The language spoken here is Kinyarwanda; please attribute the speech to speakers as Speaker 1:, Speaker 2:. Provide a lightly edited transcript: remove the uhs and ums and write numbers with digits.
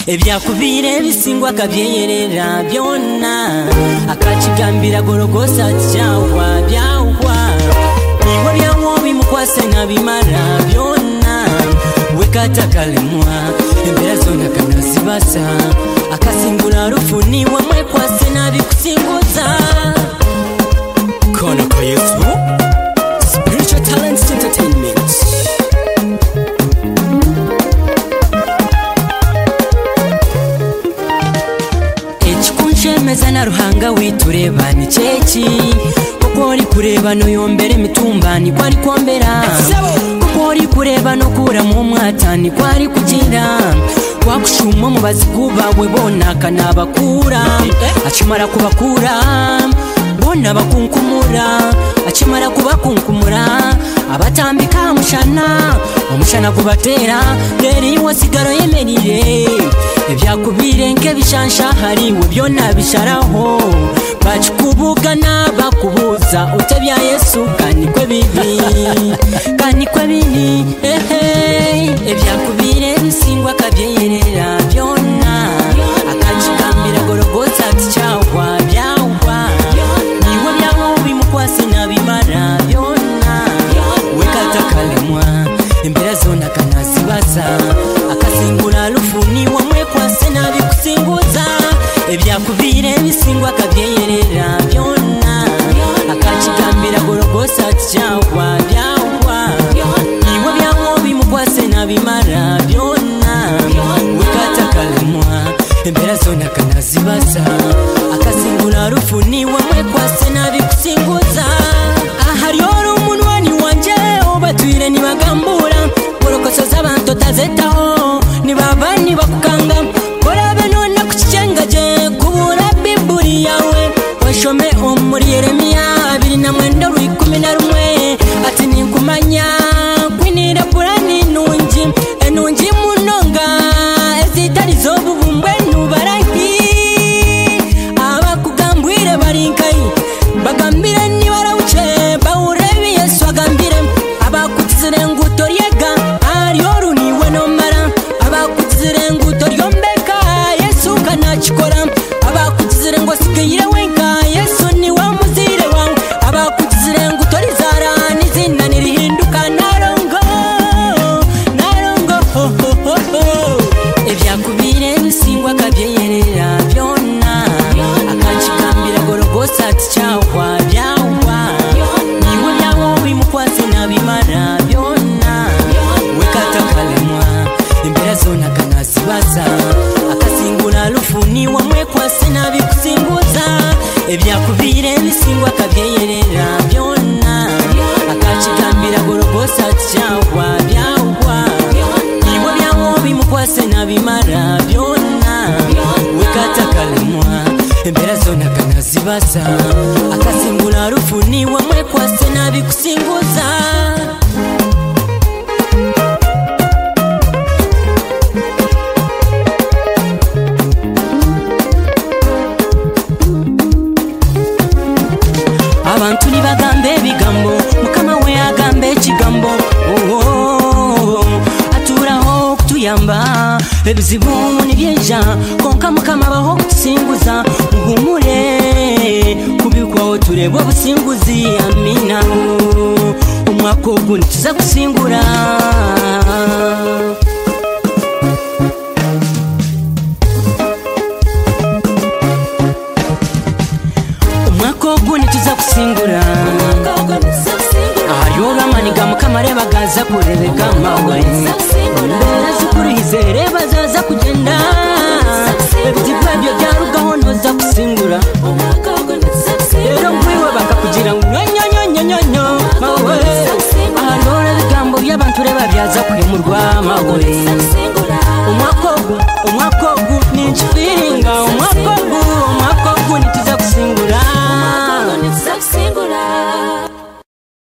Speaker 1: ebyakubire bisingwa kabyeyerera byonna akakigambira gorogosa kyawa byawa niwe byawo bimukwase nabimara byonna wekatakalemwa embeera zonna kanazibasa akasingula rufu niwe mwekwase nabikusinguza kono ko Yesu Spiritual Talents Entertainment. Echikunchemeza na ruhanga witureba ni cheki kokori kureba no yombere mitumbani kwari kombera kokori kureba no kura mu mwatani kwari kugira wakushuma mu bazikuba we bona kanabakura akimara kubakura bona bakunkumura akimara kubakunkumura abatambika umushana kubatera reri wasigaro yemerire ebyakubire nke bishansha hariwe byona bisharaho bachikubugana bakubuza utebya Yesu kanikwe bibi ebyakubire bisingwa kabyeyerera byona akachigambira gorogotsa cyawa byawa niwe byawo bimukwase nabimara byona wekatakalemwa imbere zona kanazibasa akasingula rufu niwe mwekwase nabikusinguza ebyakubire bisingwa kabyeyerera byonna akachigambira gorogosa cyawa byawa niwe byawo bimukwase nabimara byonna wekatakalemwa imbere zona kanazibasa akasingula rufu niwe mwekwase nabikusinguza ahariyo umunwani wanje obatwire nibagambura gorogosa z'abantu tazetaho nibaba nibakukanga korabe none kukicengaje kubura biburi yawe washome omuri Yeremiya 2:11 ati ninkumanya kwinira purani enungi munonga ezitari zobubumbwe nubarahi abakugambwire barinkai bagambire nibarawuce bawurebe Yesu agambire abakutizire nguto ryega ariyo niwe nomara abakutizire nguto ryombeka Yesu kanachikora abakutizire ngo sikiyire wenka Yesu ni wa muzire wawe abakutizire nguto rizara nizina nirihinduka narongo ebyakubire bisingwa kabyeyerera byonna akachikambira gorogosa cyawa byawa niwe byawo bimukwase nabimara byonna wekatakalemwa imbere zona kanazibasa akasingula rufu niwe mwekwase nabikusinguza ebyakubire bisingwa kabyeyerera byonna akachigambira gorogosa cyawa byawa niwe byawo bimukwase nabimara byonna wekatakalemwa imbere zona kanazibasa akasingula rufu niwe mwekwase nabikusinguza abantu nibagambe bigambo mukama we agambe ekigambo aturaho kutuyamba ebizibu nibyeja konka mukama baho kutusinguza muhumure kubikwaho tureba obusinguzi amina umwaka ogu nituza kusingura tuza kusingura ayoga maniga mukamare bagaza kurebeka mawe mbera zikurize reba zaza kugenda ebyibyo byarugaho noza kusingura